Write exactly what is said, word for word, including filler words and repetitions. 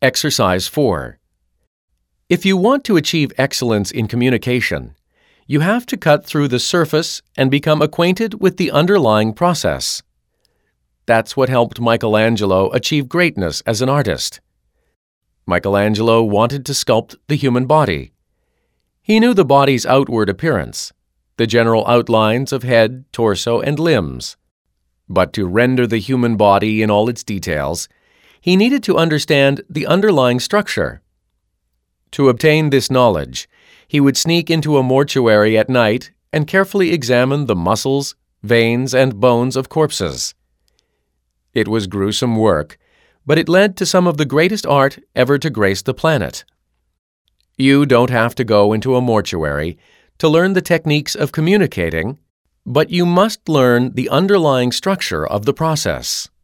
Exercise four. If you want to achieve excellence in communication, you have to cut through the surface and become acquainted with the underlying process. That's what helped Michelangelo achieve greatness as an artist. Michelangelo wanted to sculpt the human body. He knew the body's outward appearance, the general outlines of head, torso, and limbs. But to render the human body in all its details, he needed to understand the underlying structure. To obtain this knowledge, he would sneak into a mortuary at night and carefully examine the muscles, veins, and bones of corpses. It was gruesome work, but it led to some of the greatest art ever to grace the planet. You don't have to go into a mortuary to learn the techniques of communicating, but you must learn the underlying structure of the process.